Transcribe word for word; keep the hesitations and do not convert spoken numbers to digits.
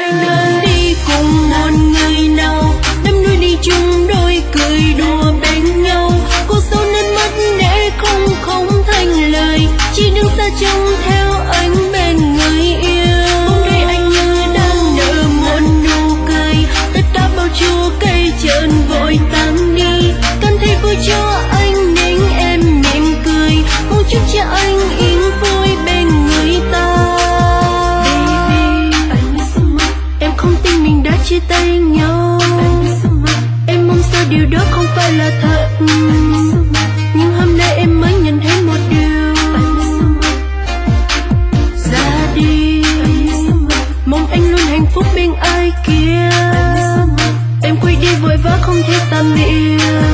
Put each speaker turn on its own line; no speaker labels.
Đường đi cùng một người nào, đắm đuối đi chung đôi cười đùa bên nhau. Cuộc sống nên mất để không không thành lời, chỉ đứng xa trông theo anh bên người yêu. Bóng đôi anh như đang nở một nụ cười, tất cả bao chua cây trơn vội tan đi. Cảm thấy vui cho anh nên em mỉm cười, mong chúc cho anh yên vui bên người ta. Baby, anh so much. Em không tin mình đã chia tay nhau, so em mong sao điều đó không phải là thật. So nhưng hôm nay em mới nhận thấy một điều, so ra đi so mong anh luôn hạnh phúc bên ai kia. Em quay đi vội vã không thể tạm biệt.